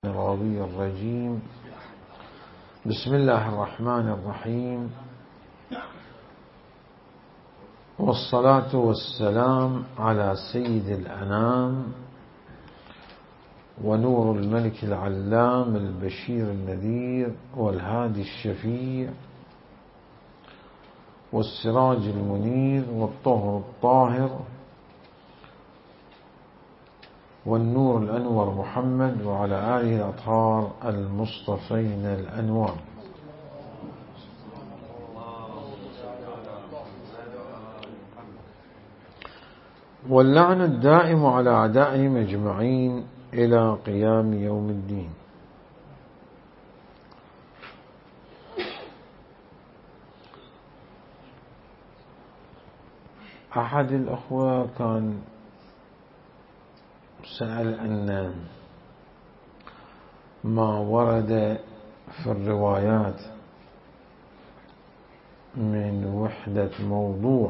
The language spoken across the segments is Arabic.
الغوي الرجيم. بسم الله الرحمن الرحيم، والصلاة والسلام على سيد الأنام ونور الملك العلام البشير النذير والهادي الشفيع والسراج المنير والطهر الطاهر والنور الأنور محمد وعلى آله الأطهار المصطفين الأنوار. واللعن الدائم على أعدائهم أجمعين إلى قيام يوم الدين. أحد الأخوة كان سأل أن ما ورد في الروايات من وحدة موضوع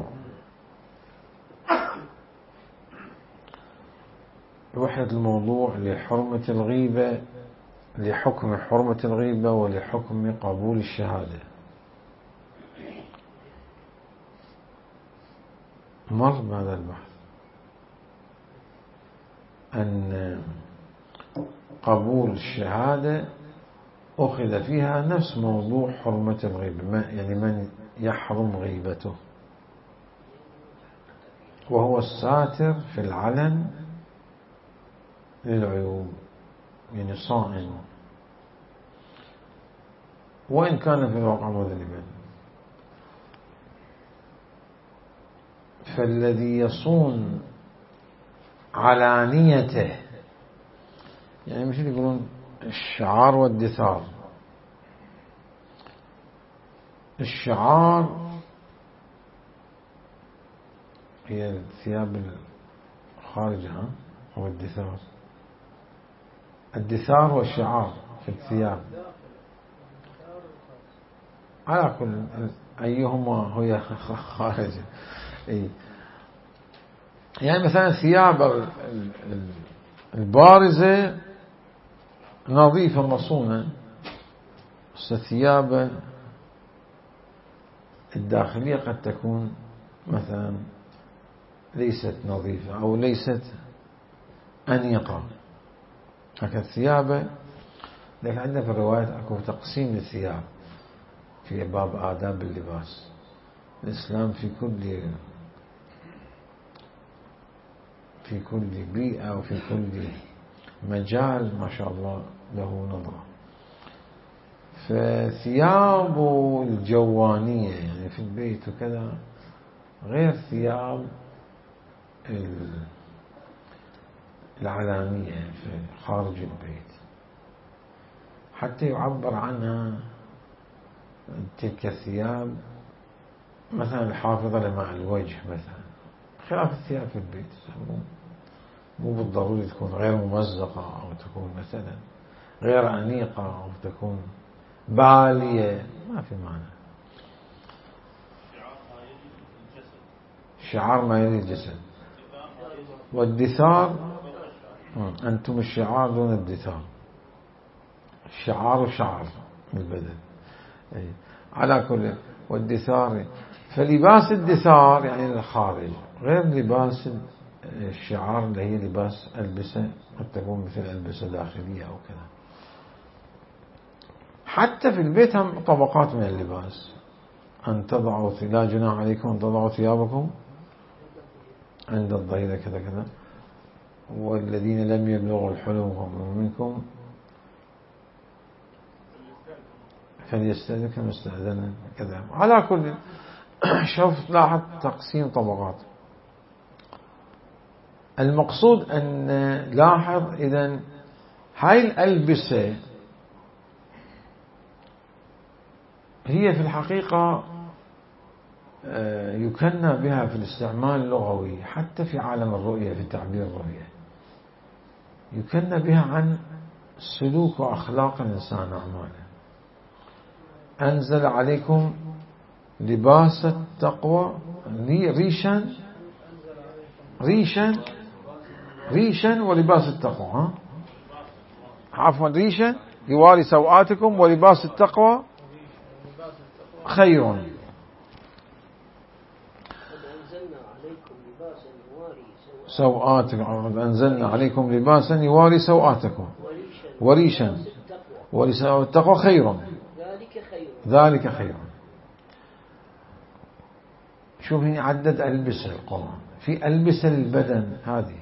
وحدة الموضوع لحرمة الغيبة، لحكم حرمة الغيبة ولحكم قبول الشهادة. مر بهذا البحث أن قبول الشهادة أخذ فيها نفس موضوع حرمة الغيبة، يعني من يحرم غيبته وهو الساتر في العلن للعيوب، يعني صائم وإن كان في الواقع مذنبا. فالذي يصون علانيته، يعني مثل يقولون الشعار والدثار. الشعار هي الثياب الخارجة هو الدثار. الدثار والشعار في الثياب على كل أيهما هي خارجة. يعني مثلا الثياب البارزة نظيفة مصونة، بس الثياب الداخلية قد تكون مثلا ليست نظيفة أو ليست أنيقة. لكن الثياب، لكن عندنا في الروايات أكو تقسيم للثياب في باب آداب اللباس. الإسلام في كل بيئة وفي كل مجال ما شاء الله له نظرة. فثياب الجوانية يعني في البيت وكذا غير ثياب العلانية في خارج البيت، حتى يعبر عنها تلك الثياب مثلا الحافظة لماء الوجه مثلا، خلاف الثياب في البيت. مو بالضروري تكون غير ممزقة أو تكون مثلا غير أنيقة أو تكون بالية، ما في معنى. شعار ما يلي الجسد. والدثار أنتم الشعار دون الدثار. الشعار شعر بالبدن على كل. والدثار، فلباس الدثار يعني الخارج غير لباس الشعار اللي هي لباس ألبسة قد تكون مثل ألبسة داخلية أو كذا. حتى في البيت هم طبقات من اللباس. أن تضعوا لا جناح عليكم أن تضعوا ثيابكم عند الظهيرة كذا كذا، والذين لم يبلغوا الحلم منكم فليستأذن كما استأذن كذا. على كل شوف لاحظ تقسيم طبقات. المقصود أن لاحظ إذن هاي الألبسة هي في الحقيقة يكنى بها في الاستعمال اللغوي، حتى في عالم الرؤية في تعبير الرؤية يكنى بها عن سلوك وأخلاق الإنسان أعماله. أنزل عليكم لباس التقوى ريشا ولباس التقوى. عفوا ريشا يواري سوآتكم ولباس التقوى خير. سوآتكم أنزلنا عليكم لباسا يواري سوآتكم وريشا ولباس التقوى خير ذلك خير. شوف هنا عدد ألبسة القرآن، في ألبسة للبدن هذه،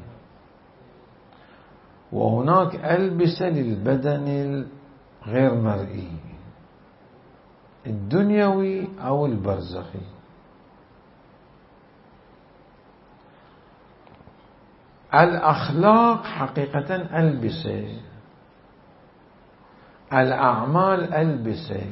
وهناك ألبسة للبدن الغير مرئي الدنيوي أو البرزخي. الأخلاق حقيقة ألبسة، الأعمال ألبسة.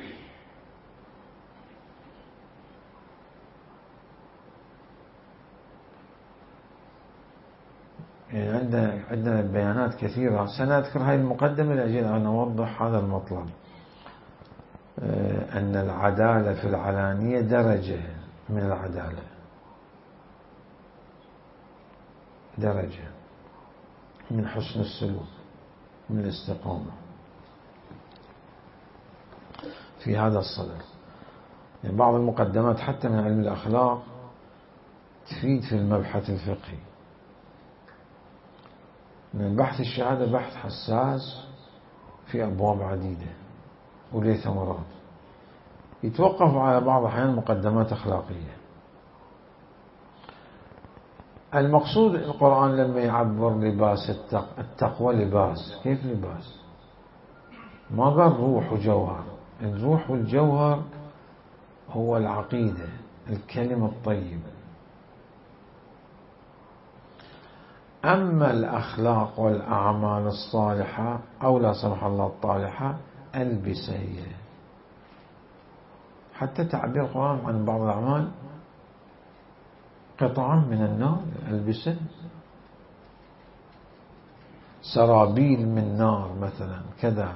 يعني عندنا بيانات كثيرة، سنذكر هذه المقدمة لأجل أن أوضح هذا المطلب. أن العدالة في العلانية درجة من العدالة، درجة من حسن السلوك، من الاستقامة في هذا الصدد. يعني بعض المقدمات حتى من علم الأخلاق تفيد في المبحث الفقهي. من بحث الشهادة بحث حساس في أبواب عديدة وليه ثمرات، يتوقف على بعض الأحيان مقدمات أخلاقية. المقصود القرآن لما يعبر لباس التقوى لباس، كيف لباس؟ ما قال روح وجوهر. الروح والجوهر هو العقيدة، الكلمة الطيبة. أما الأخلاق والأعمال الصالحة أو لا سمح الله الطالحة ألبسة هي. حتى تعبير القرآن عن بعض الأعمال قطعا من النار، ألبسة، سرابيل من نار مثلا كذا.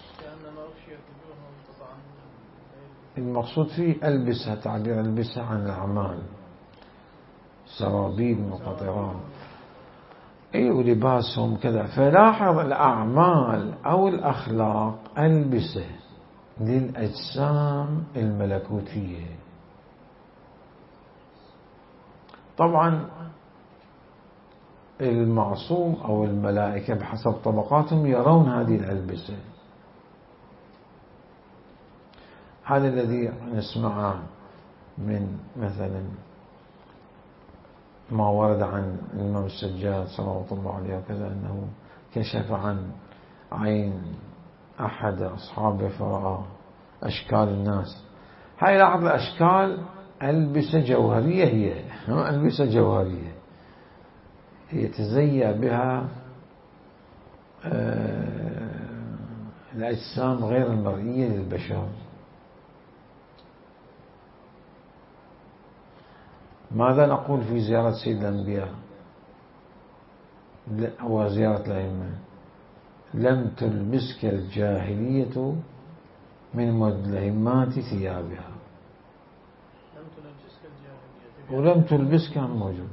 المقصود فيه ألبسة، تعبير ألبسة عن الأعمال، سرابيل من قطران، أي ولباسهم كذا. فلاحظ الأعمال أو الأخلاق ألبسة للأجسام الملكوتية. طبعا المعصوم أو الملائكة بحسب طبقاتهم يرون هذه الألبسة. هذا الذي نسمعه من مثلا ما ورد عن الإمام السجاد صلوات الله عليه وكذا أنه كشف عن عين أحد أصحابه فرأى أشكال الناس. هاي لاحظ الأشكال ألبسة جوهرية، هي ألبسة جوهرية هي تزيى بها الأجسام غير المرئية للبشر. ماذا نقول في زيارة سيد الأنبياء وزيارة الأئمة؟ لم تلبسك الجاهلية من مدلهمات ثيابها، ولم تلبسك عن موجود.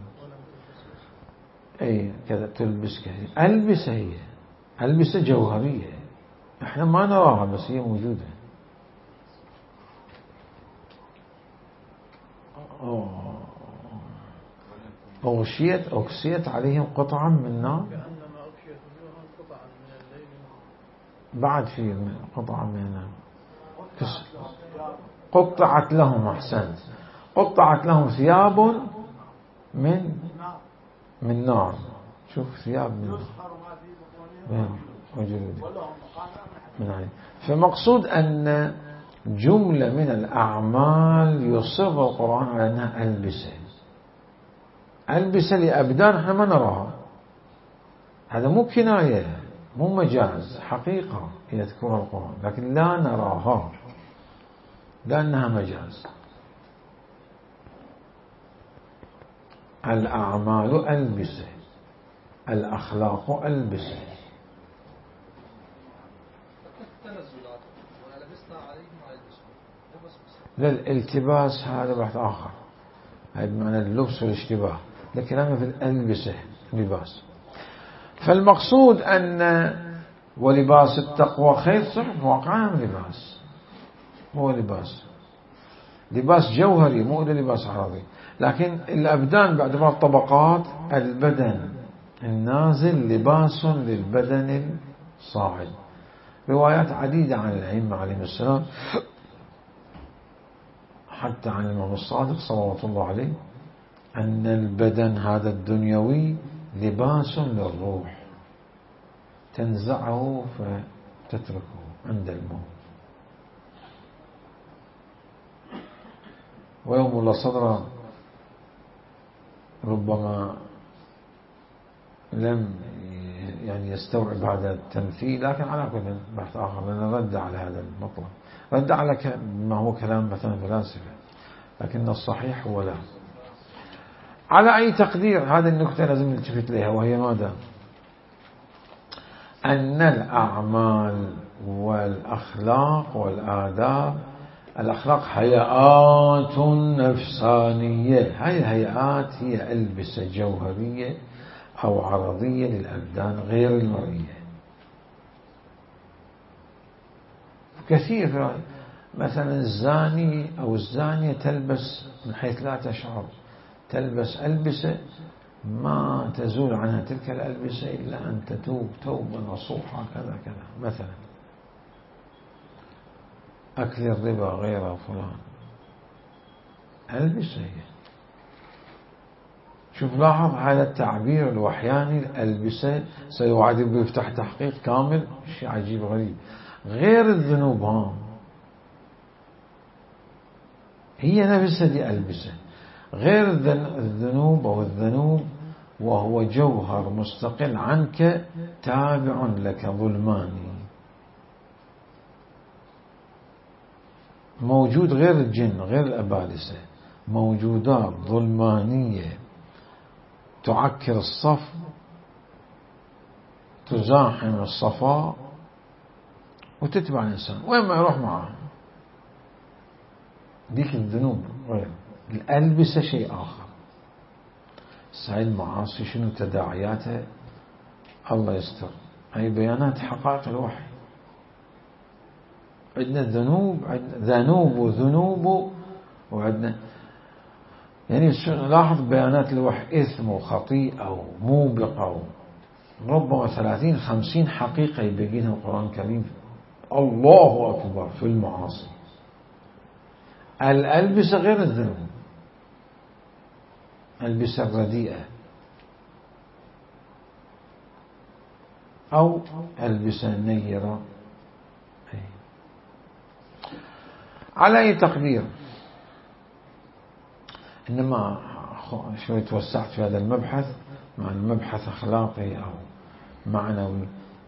أي كذا تلبسك هي. ألبسة هي ألبسة جوهرية احنا ما نراها بس هي موجودة. أغشيت عليهم قطعا من نار، بعد في قطعا من النار. قطعت لهم، أحسنت، قطعت لهم ثياب من نار. شوف ثياب من نار. فمقصود أن جملة من الأعمال يصر القرآن على أنها ألبسة لأبدان احنا ما نراها. هذا مو كناية، مو مجاز، حقيقة يذكرها القرآن لكن لا نراها لأنها مجاز. الأعمال ألبسة، الأخلاق ألبسة. للالتباس هذا بحث آخر، هذا بمعنى اللبس والاشتباه، لكن أنا في الألبسة لباس. فالمقصود أن ولباس التقوى خير، صح، واقعا لباس، هو لباس جوهري مو لباس عرضي. لكن الأبدان باعتبار طبقات، البدن النازل لباس للبدن الصاعد. روايات عديدة عن الأئمة عليهم السلام، حتى عن الإمام الصادق صلوات الله عليه، أن البدن هذا الدنيوي لباس للروح، تنزعه فتتركه عند الموت. ويوم الله صدره ربما لم يستوعب هذا التمثيل، لكن على كل بحث آخر، لأنه رد على هذا المطلب، رد على ما هو كلام مثلا فلاسفة، لكن الصحيح هو لا. على أي تقدير، هذه النكتة لازم نلتفت لها، وهي ماذا؟ أن الأعمال والأخلاق والآداب، الأخلاق هيئات نفسانية، هاي الهيئات هي ألبسة جوهرية أو عرضية للأبدان غير المرئية. كثير مثلا الزاني أو الزانية تلبس من حيث لا تشعر، تلبس ألبسة ما تزول عنها تلك الألبسة إلا أن تتوب توبة نصوحة كذا كذا. مثلا أكل الربا غير فلان، ألبسة هي. شوف لاحظ هذا التعبير الوحياني، الألبسة، سيوعد بيفتح تحقيق كامل، شيء عجيب غريب. غير الذنوب هي نفسها دي ألبسة، غير الذنوب أو الذنوب وهو جوهر مستقل عنك تابع لك ظلماني موجود، غير الجن غير الأبالسة، موجودات ظلمانية تعكر الصف، تزاحم الصفاء وتتبع الإنسان وين ما يروح معه. ديك الذنوب غير. الألبسة شيء آخر. هاي المعاصي شنو تداعياتها؟ الله يستر. هاي بيانات حقائق الوحي. عندنا ذنوب، ذنوب وذنوب، وعندنا يعني لاحظ بيانات الوحي، إثم وخطيئة وموبقة، ربما 30-50 حقيقة يبينها القرآن الكريم. الله أكبر في المعاصي. الألبسة غير الذنوب، الألبسة الرديئة أو ألبسة نيرة. على أي تقدير، إنما شوي توسعت في هذا المبحث، مع المبحث أخلاقي أو معنوي،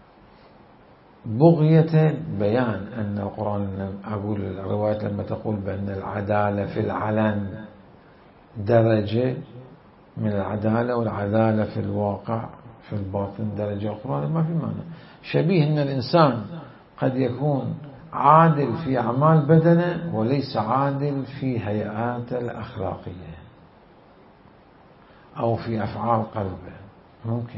بغية بيان أن القرآن، أقول الروايات لما تقول بأن العدالة في العلن درجة من العدالة، والعدالة في الواقع في الباطن درجة أخرى، ما في معنى. شبيه أن الإنسان قد يكون عادل في أعمال بدنه وليس عادل في هيئات الأخلاقية أو في أفعال قلبه، ممكن.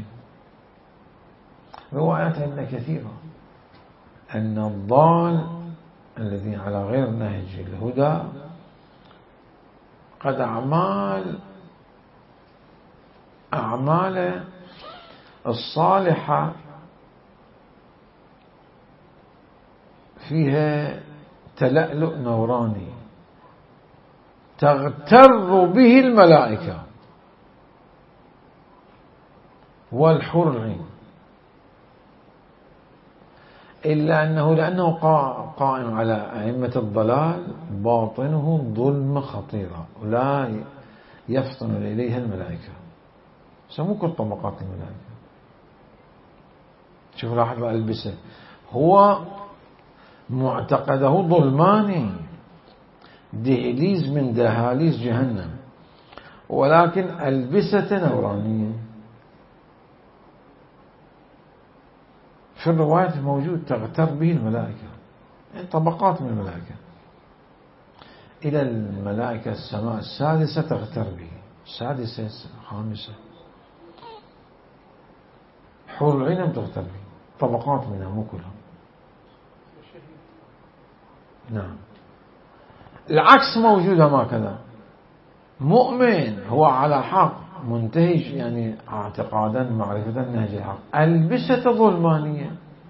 روايات عندنا كثيرة أن الضال الذي على غير نهج الهدى قد أعمال الصالحة فيها تلألؤ نوراني تغتر به الملائكة والحور العين، إلا أنه لأنه قائم على أئمة الضلال باطنه ظلم خطيرة ولا يفطن إليها الملائكة. سمو كل طبقات الملائكة. شوف لاحظ ألبسه، هو معتقده ظلماني، دهليز من دهاليز جهنم، ولكن ألبسة نورانية. في الرواية الموجود تغتر به الملائكة، يعني طبقات من الملائكة، إلى الملائكة السماء السادسة تغتر به، السادسة الخامسة، حور العين تغتر به. طبقات منها مو كلهم. نعم. العكس موجود هكذا، مؤمن هو على حق منتهج يعني اعتقادا معرفة نهج الحق، ألبسة ظلمانية.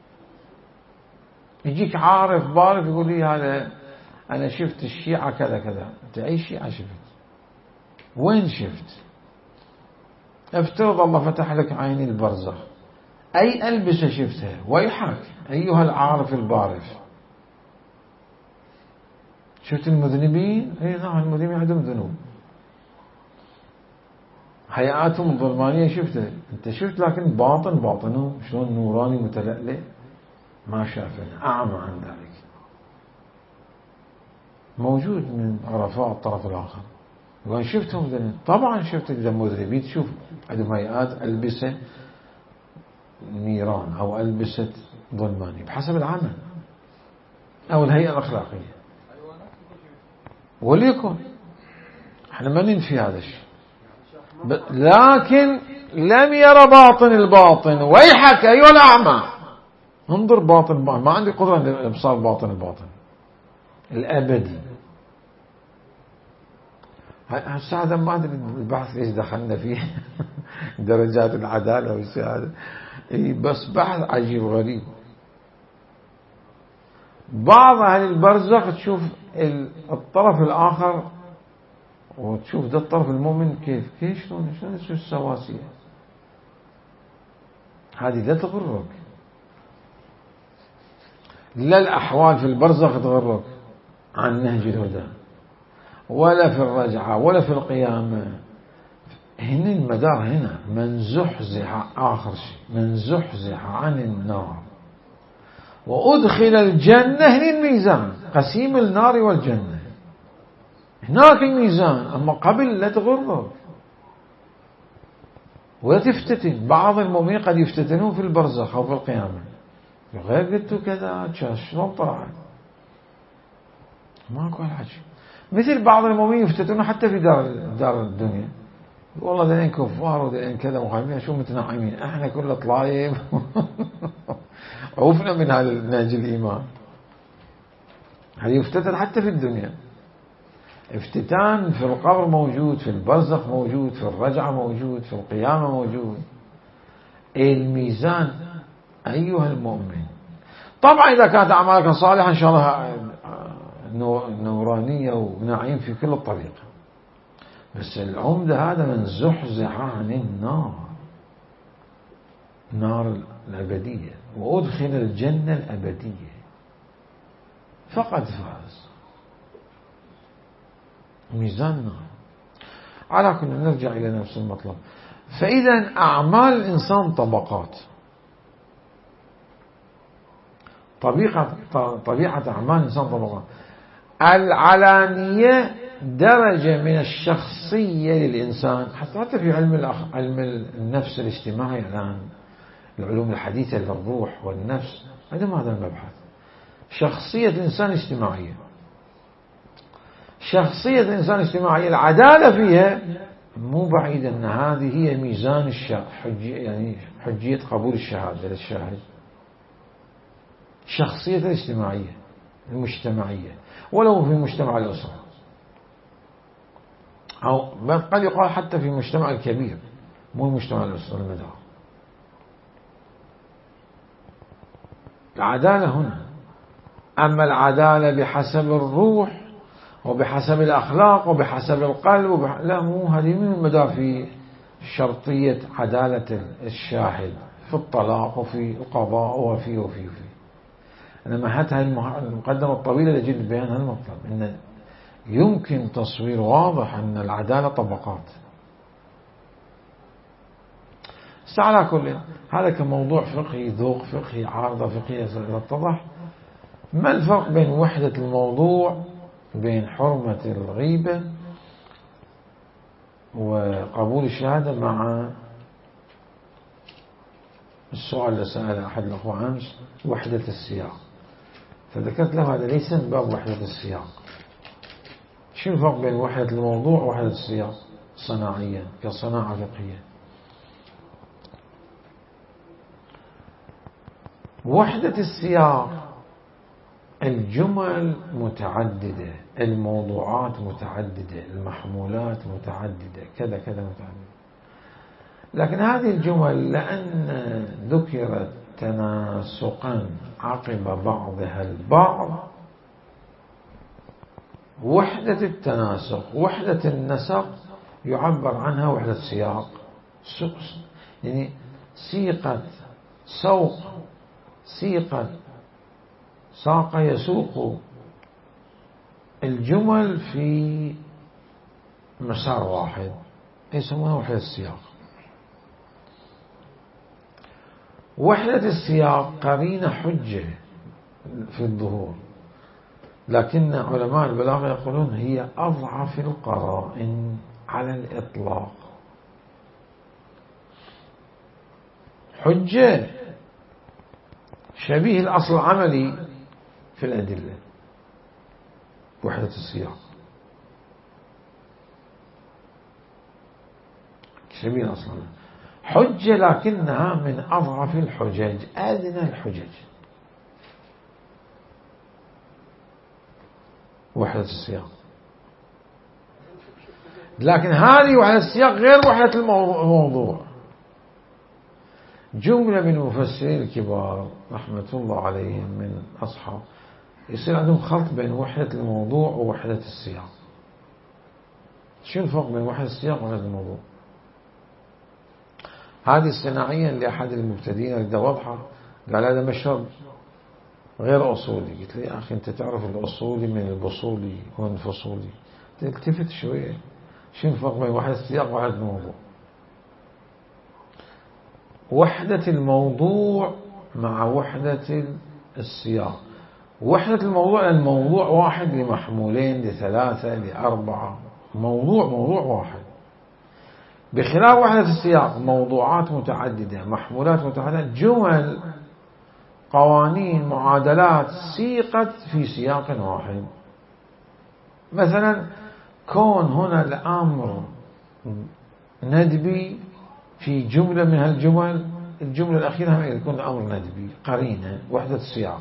يجيك عارف بارف يقول لي هذا أنا شفت الشيعة كذا كذا. أنت أي شيعة شفت؟ وين شفت؟ افترض الله فتح لك عين البرزخ، أي ألبسة شفتها؟ ويحك أيها العارف البارف. شفت المذنبين؟ اي نعم، المذنبين عندهم ذنوب، حياتهم الظلمانية شفتها. انت شفت، لكن باطنهم شلون نوراني متلألئ، ما شافنا، أعمى عن ذلك. موجود من عرفاء الطرف الآخر يقول شفتهم ذنب. طبعا شفت إذا مذنبين تشوف عندهم هيئات ألبسة نيران أو ألبسة ظلمانية بحسب العمل أو الهيئة الأخلاقية. وليكن احنا ما ننفي هذا الشيء، لكن لم يرى باطن الباطن. ويحك أيها الأعمى، انظر باطن الباطن. ما عندي قدرة لإبصار باطن الباطن الأبدي. هسه هذا ما أدري البحث ليش دخلنا فيه درجات العدالة والسعادة، بس بحث عجيب غريب. بعض أهل البرزخ تشوف الطرف الآخر وتشوف ده الطرف المؤمن كيف شلون السواسية هذه لا تغرك. لا الأحوال في البرزخ تغرك عن نهج الهدى، ولا في الرجعة، ولا في القيامة. هنا المدار هنا من زحزح، آخر شيء من زحزح عن النار وأدخل الجنة. هنا الميزان قسيم النار والجنة، هناك الميزان. أما قبل لا تغرك ولا تفتتن. بعض المؤمنين قد يفتتنون في البرزخ أو في القيامة، غير قلت كذا شلون طلع، ماكو حاجة. مثل بعض المؤمنين يفتتنون حتى في دار الدنيا، والله ذلين كفار وذلين كذا مخالفين، شو متنعمين احنا كله طلايب عوفنا من هذا نهج الإيمان. هل يفتتن حتى في الدنيا؟ افتتان في القبر موجود، في البرزخ موجود، في الرجعة موجود، في القيامة موجود. الميزان أيها المؤمن. طبعا إذا كانت أعمالك صالحة إن شاء الله نورانية ونعيم في كل الطريق، بس العمدة هذا من زحزح عن النار، نار الأبدية، وأدخل الجنة الأبدية فقد فاز. ميزان نار. على كل نرجع إلى نفس المطلب. فإذا أعمال الإنسان طبقات. طبيعة أعمال الإنسان طبقات. العلانية درجة من الشخصية للإنسان، حتى في علم النفس الاجتماعي الآن، العلوم الحديثة للروح والنفس عندهم هذا المبحث. شخصية الإنسان اجتماعية. شخصية الإنسان الاجتماعية العدالة فيها مو بعيد أن هذه هي ميزان يعني حجية قبول الشهادة للشاهد. شخصية الاجتماعية المجتمعية، ولو في مجتمع الأسرة، أو قد يقال حتى في المجتمع الكبير، مو مجتمع الأسرة المدار. العدالة هنا. أما العدالة بحسب الروح وبحسب الأخلاق وبحسب القلب لا، مو هذه من المدار في شرطية عدالة الشاهد في الطلاق وفي القضاء وفي إنما حتى المقدمة الطويلة لجد بيان هذا المطلب، إن يمكن تصوير واضح أن العدالة طبقات. على كل هذا كموضوع فقهي، ذوق فقهي، عارضة فقهية تتضح. ما الفرق بين وحدة الموضوع، بين حرمة الغيبة وقبول الشهادة، مع السؤال اللي سأله أحد الأخوة أمس، وحدة السياق. فذكرت له هذا ليس من باب وحدة السياق. شو الفرق بين وحدة الموضوع ووحدة السياق صناعيا كصناعة فقهية؟ وحدة السياق الجمل متعددة، الموضوعات متعددة، المحمولات متعددة، كذا كذا متعددة. لكن هذه الجمل لأن ذكرت تناسقا عقب بعضها البعض، وحدة التناسق وحدة النسق يعبر عنها وحدة السياق. يعني ساق يسوق الجمل في مسار واحد، يسمونها وحدة السياق. وحدة السياق قرينة حجة في الظهور، لكن علماء البلاغة يقولون هي أضعف القرائن على الإطلاق. حجة شبيه الأصل العملي في الأدلة، وحدة السياق شبيه الأصل العملي. حجة لكنها من أضعف الحجج، أدنى الحجج، وحدة السياق. لكن هذه وحدة السياق غير وحدة الموضوع. جملة من المفسرين الكبار رحمة الله عليهم من أصحاب يصير عندهم خلط بين وحدة الموضوع ووحدة السياق. شو الفرق بين وحدة السياق ووحدة الموضوع؟ هذه الصناعية لأحد المبتدئين اللي واضحة، قال هذا مشهد غير أصولي. قلت لي يا أخي أنت تعرف الأصولي من البصولي والفصولي، تلتفت شوية. شو الفرق بين وحدة السياق ووحدة الموضوع؟ وحدة الموضوع مع وحدة السياق. وحدة الموضوع الموضوع واحد لمحمولين لثلاثة لأربعة، موضوع واحد. بخلاف وحدة السياق موضوعات متعددة، محمولات متعددة، جمل قوانين معادلات سيقت في سياق واحد. مثلا كون هنا الأمر ندبي في جملة من هالجمل، الجملة الأخيرة هم يكون الأمر ندبي، قرينة، وحدة السياق.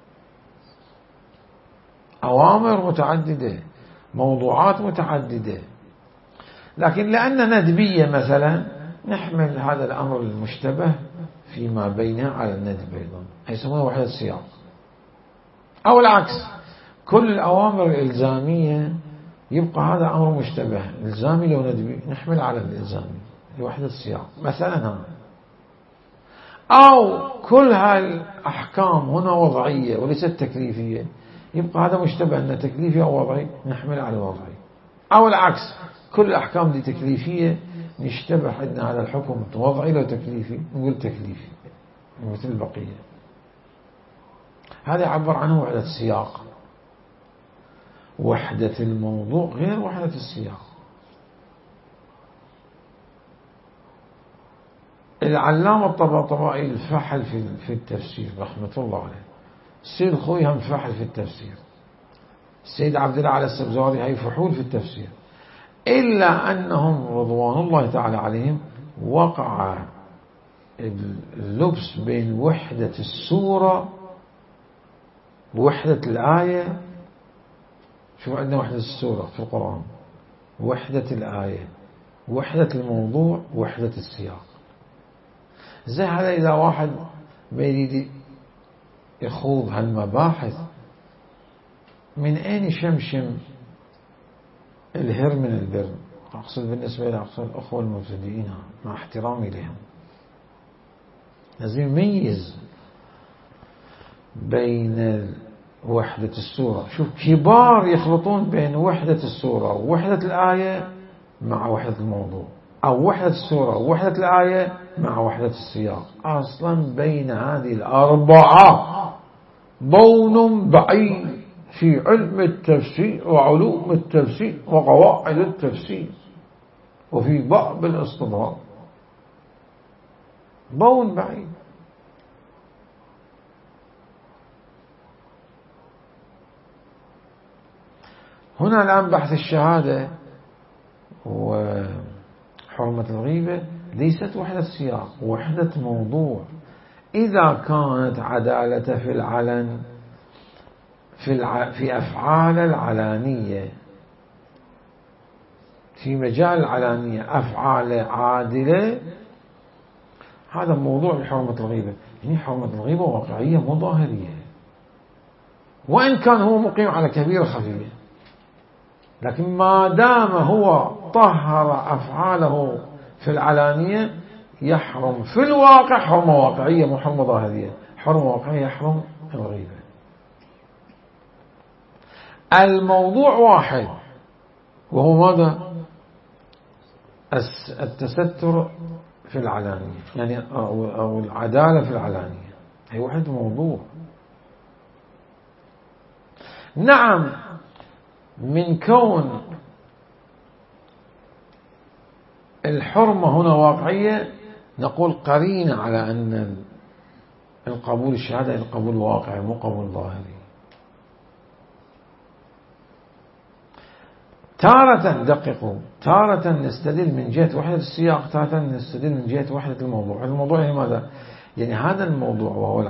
أوامر متعددة، موضوعات متعددة، لكن لأن ندبية مثلا نحمل هذا الأمر المشتبه فيما بينها على الندب أيضا، يسمونه وحدة السياق. أو العكس، كل الأوامر الإلزامية يبقى هذا أمر مشتبه إلزامي لو ندبي، نحمل على الإلزامي لوحدة السياق مثلا. أو كل هالأحكام هنا وضعية وليست تكليفية، يبقى هذا مشتبه أنه تكليفي أو وضعي، نحمل على الوضعي. أو العكس، كل الأحكام دي تكليفية، نشتبه عندنا هذا الحكم وضعي لو تكليفي، نقول تكليفي مثل البقية. هذا يعبر عنه وحدة السياق. وحدة الموضوع غير وحدة السياق. العلامة الطباطبائي الفحل في التفسير رحمة الله عليه، السيد الخوي هم فحل في التفسير، السيد عبد الله على السبزواري هي فحول في التفسير، إلا أنهم رضوان الله تعالى عليهم وقع اللبس بين وحدة السورة ووحدة الآية. شوف عندنا وحدة السورة في القرآن، وحدة الآية، وحدة الموضوع، وحدة السياق. زي هذا إذا واحد ما يريد يخوض هالمباحث، من أين يشمشم الهر من البر؟ أقصد بالنسبة للأخوة المبتدئين مع احترامي لهم، لازم يميز بين وحدة السورة. شوف كبار يخلطون بين وحدة السورة ووحدة الآية مع وحدة الموضوع، أو وحدة السورة ووحدة الآية مع وحدة السياق. أصلا بين هذه الأربعة بون بعيد في علم التفسير وعلوم التفسير وقواعد التفسير وفي باب الاصطلاح، بون بعيد. هنا الآن بحث الشهادة وحرمة الغيبة ليست وحدة سياق، وحدة موضوع. إذا كانت عدالة في العلن في أفعال العلانية، في مجال العلانية أفعال عادلة، هذا موضوع لحرمة الغيبة. يعني حرمة الغيبة واقعية مو ظاهرية، وإن كان هو مقيم على كبيرة خفية، لكن ما دام هو طهر أفعاله في العلانية يحرم في الواقع حرمة واقعية مو حرمة ظاهرية. حرمة واقعية يحرم الغيبة. الموضوع واحد، وهو ماذا؟ التستر في العلانية، يعني أو العدالة في العلانية، هي واحد موضوع. نعم، من كون الحرمة هنا واقعية نقول قرينة على أن القبول الشهادة القبول واقعي مو قبول ظاهري. تارة دققوا، تارة نستدل من جهة وحدة السياق، تارة نستدل من جهة وحدة الموضوع. الموضوع يعني ماذا؟ يعني هذا الموضوع وهو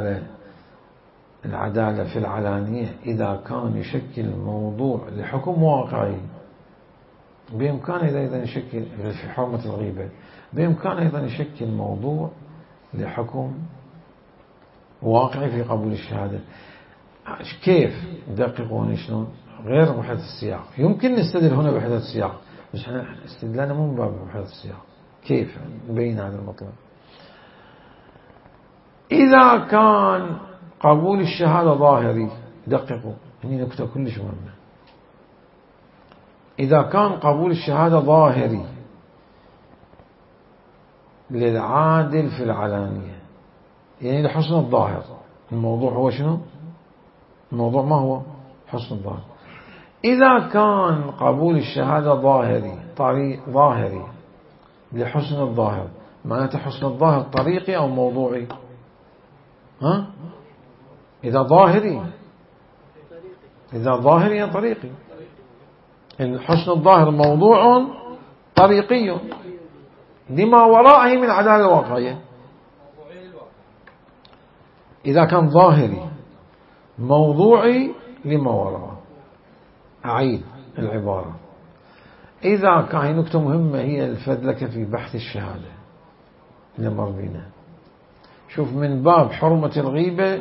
العدالة في العلانية إذا كان يشكل موضوع لحكم واقعي بإمكانه أيضا يشكل في حرمة الغيبة، بإمكانه أيضا يشكل موضوع لحكم واقعي في قبول الشهادة. كيف؟ دققوا شلون؟ غير وحدة السياق. يمكن نستدل هنا بوحدة السياق، بس احنا استدلالنا مو من باب وحدة السياق. كيف نبين هذا المطلب؟ إذا كان قبول الشهادة ظاهري، دققوا هني نكتة كلش مهمة. إذا كان قبول الشهادة ظاهري للعادل في العلانية، يعني لحسن الظاهر، الموضوع هو شنو؟ الموضوع ما هو؟ حسن الظاهر. إذا كان قبول الشهادة ظاهري لحسن الظاهر، معناته حسن الظاهر طريقي أو موضوعي؟ ها؟ إذا ظاهري طريقي. حسن الظاهر موضوع طريقي لما وراءه من العدالة الواقعية. إذا كان ظاهري موضوعي لما وراءه. أعيد العبارة. إذا كان نكتة مهمة هي الفدلكة في بحث الشهادة اللي مر بينا. شوف، من باب حرمة الغيبة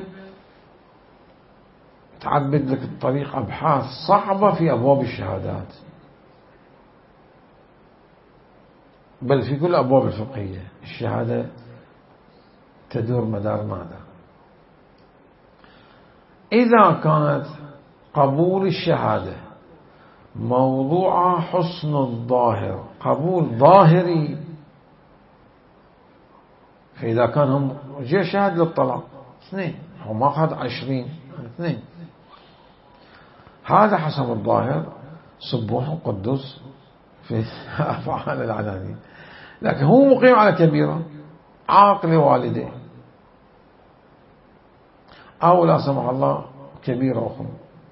تعبد لك الطريق أبحاث صعبة في أبواب الشهادات، بل في كل أبواب الفقهية. الشهادة تدور مدار ماذا؟ إذا كانت قبول الشهادة موضوع حسن الظاهر، قبول ظاهري، فإذا كان هم جاء شهاد للطلاق 2 هو ما أخذ 20 2، هذا حسب الظاهر سبوح قدوس في أفعال العلانية، لكن هو مقيم على كبيرة، عاق لوالديه، أو لا سمح الله كبيرة أخرى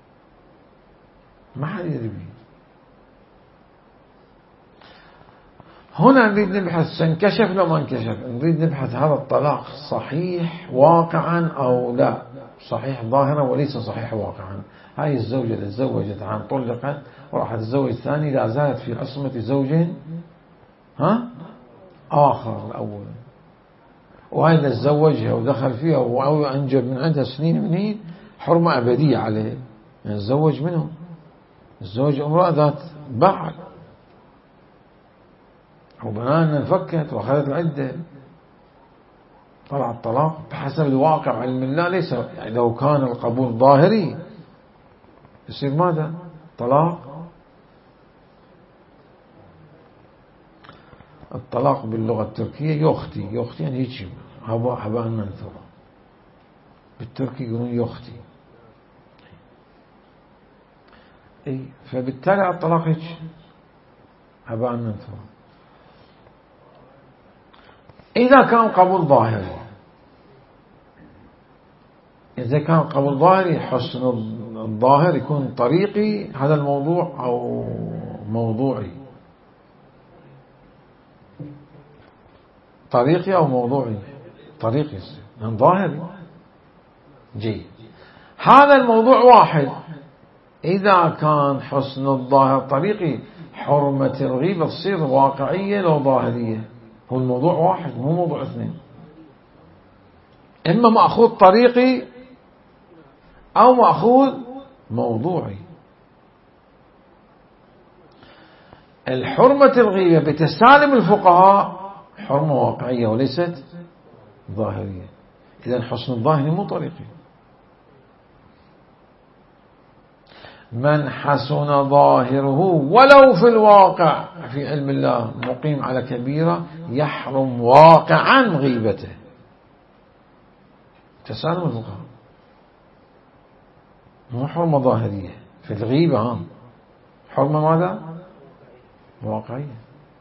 ما حد يدري به. هنا نريد نبحث انكشف لو ما انكشف، نريد نبحث هذا الطلاق صحيح واقعا أو لا، صحيح ظاهرا وليس صحيح واقعا. هاي الزوجة اللي تزوجت عن طلقت وراحت تتزوج ثاني لا زالت في عصمة زوج آخر الأول، وهاي اللي تزوجها ودخل فيها وأنجب من عندها سنين منين حرمة أبدية عليه، يعني تزوج منه، تزوج امرأة ذات بعل وبنانا انفكت وأخذت العدة، طلع الطلاق بحسب الواقع علم الله. ليس يعني لو كان القبول ظاهري يصير ماذا؟ طلاق. الطلاق باللغة التركية يختي يعني هيك هباء منثورا، بالتركي يقولون يختي. اي فبالتالي الطلاق هيك هباء منثورا. إذا كان قبول ظاهري، إذا كان قبول ظاهري حسن الظاهر يكون طريقي هذا الموضوع أو موضوعي، طريقي أو موضوعي، طريقي. ظاهري. جيد، هذا الموضوع واحد. إذا كان حسن الظاهر طريقي، حرمة الغيبة تصير واقعية لو ظاهرية. هو الموضوع واحد، مو موضوع اثنين. إما مأخوذ طريقي أو مأخوذ موضوعي. الحرمة الغيبة بتسالم الفقهاء حرمة واقعية وليست ظاهرية. إذن حسن الظاهر مو طريقي. من حسن ظاهره ولو في الواقع في علم الله مقيم على كبيرة يحرم واقعا غيبته. تسالم الفقهاء، مو حرمة ظاهرية في الغيبة، حرمة ماذا؟ واقعية.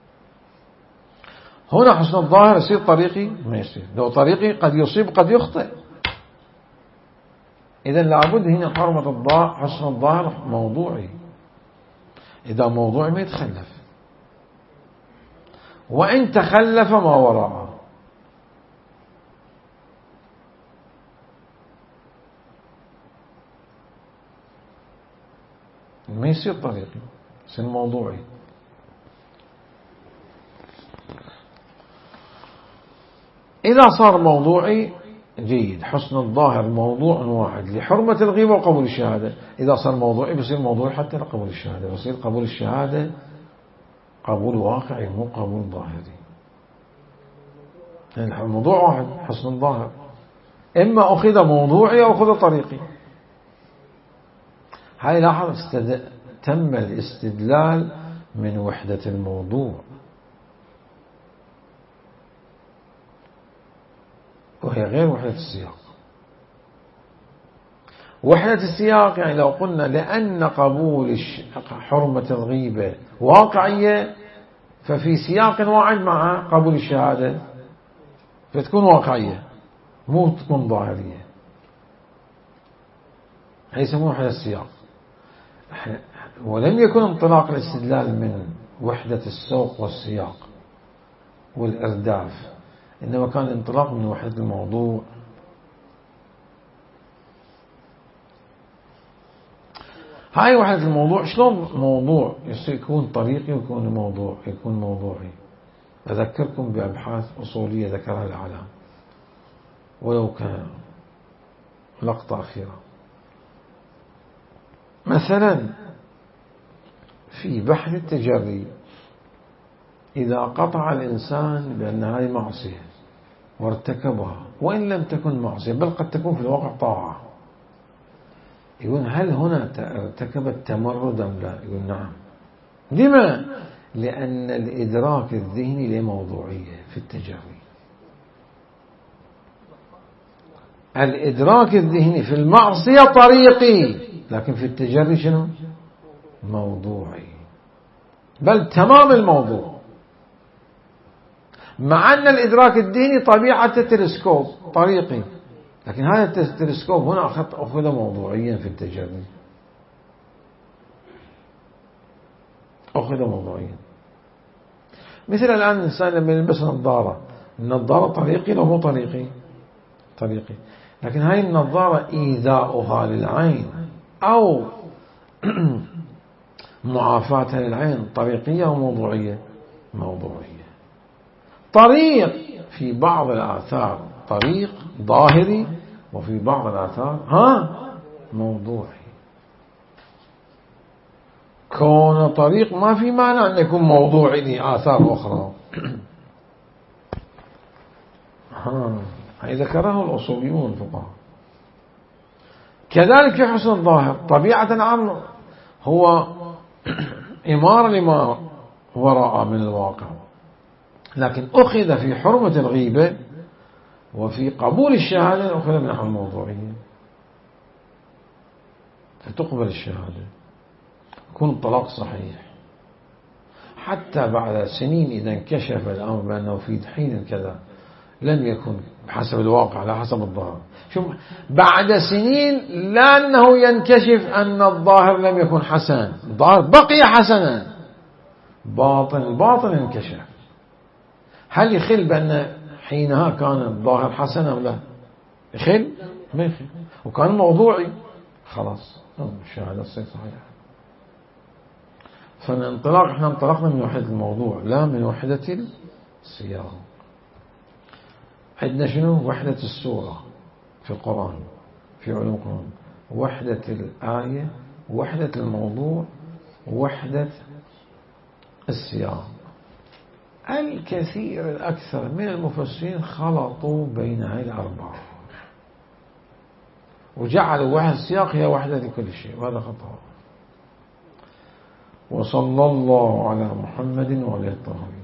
هنا حسن الظاهر يصير طريقي؟ ما يصير. لو طريقي قد يصيب قد يخطئ. إذن لابد هنا حرمة حسن الظاهر موضوعي. إذا موضوعي ما يتخلف، وإن تخلف ما وراءه. ما يصير طريقي، يصير موضوعي. إذا صار موضوعي جيد، حسن الظاهر موضوع واحد لحرمة الغيبة وقبول الشهادة. إذا صار موضوعي بصير موضوعي حتى لقبول الشهادة، بصير قبول الشهادة قبول واقعي مو قبول ظاهري. يعني الموضوع واحد، حسن الظاهر، إما أخذ موضوعي أو أخذ طريقي. هاي لاحظ تم الاستدلال من وحدة الموضوع، وهي غير وحدة السياق. وحدة السياق يعني لو قلنا لأن قبول حرمة الغيبة واقعية، ففي سياق واحد مع قبول الشهادة فتكون واقعية مو تكون ظاهرية. هي يسمونه وحدة السياق. ولم يكن انطلاق الاستدلال من وحدة السوق والسياق والإرداف، إنما كان الانطلاق من وحدة الموضوع. هاي وحدة الموضوع. شلون موضوع يكون طريقي ويكون موضوع يكون موضوعي؟ أذكركم بأبحاث أصولية ذكرها العلام ولو كان لقطة أخيرة. مثلا في بحث التجري، إذا قطع الإنسان بأن هذه معصية وارتكبها وإن لم تكن معصية بل قد تكون في الواقع طاعة، يقول هل هنا ارتكب التمرد أم لا؟ يقول نعم. لما؟ لأن الإدراك الذهني لموضوعية في التجري. الإدراك الذهني في المعصية طريقي، لكن في التجري شنو؟ موضوعي، بل تمام الموضوع. مع أن الإدراك الذهني طبيعة التلسكوب طريقي، لكن هذا التلسكوب هنا أخذ موضوعيا في التجري، أخذ موضوعيا. مثل الآن الإنسان لما يلبس نظارة، النظارة طريقي لو مو طريقي؟ طريقي، لكن هاي النظارة إيذاؤها للعين أو معافاتها للعين طريقية أو موضوعية؟ موضوعية. طريق في بعض الآثار طريق ظاهري، وفي بعض الآثار موضوعي. كون طريق ما في معنى أن يكون موضوعي لآثار أخرى. هذا ذكره الأصوليون الفقهاء. كذلك في حسن الظاهر طبيعة عامة هو إمارة لما وراء من الواقع، لكن أخذ في حرمة الغيبة وفي قبول الشهادة أخذ من نحو الموضوعية، فتقبل الشهادة، يكون الطلاق صحيح. حتى بعد سنين إذا انكشف الأمر بأنه في حين كذا لم يكن بحسب الواقع لا حسب الظاهر. شوف، بعد سنين لا أنه ينكشف أن الظاهر لم يكن حسن، الظاهر بقي حسنا، الباطن انكشف. هل يخل بأن حينها كان الظاهر حسنا أم لا؟ يخل ما يخل، وكان موضوعي خلاص الشهادة تصير صحيحة. فالانطلاق احنا انطلقنا من وحدة الموضوع لا من وحدة السياق. عندنا شنو؟ وحدة السورة في القرآن، في علوم القرآن، وحدة الآية، وحدة الموضوع، وحدة السياق. الكثير الأكثر من المفسرين خلطوا بين هذه الأربعة وجعلوا وحدة السياق هي وحدة كل شيء، وهذا خطأ. وصلى الله على محمد وعلى آله الطاهرين.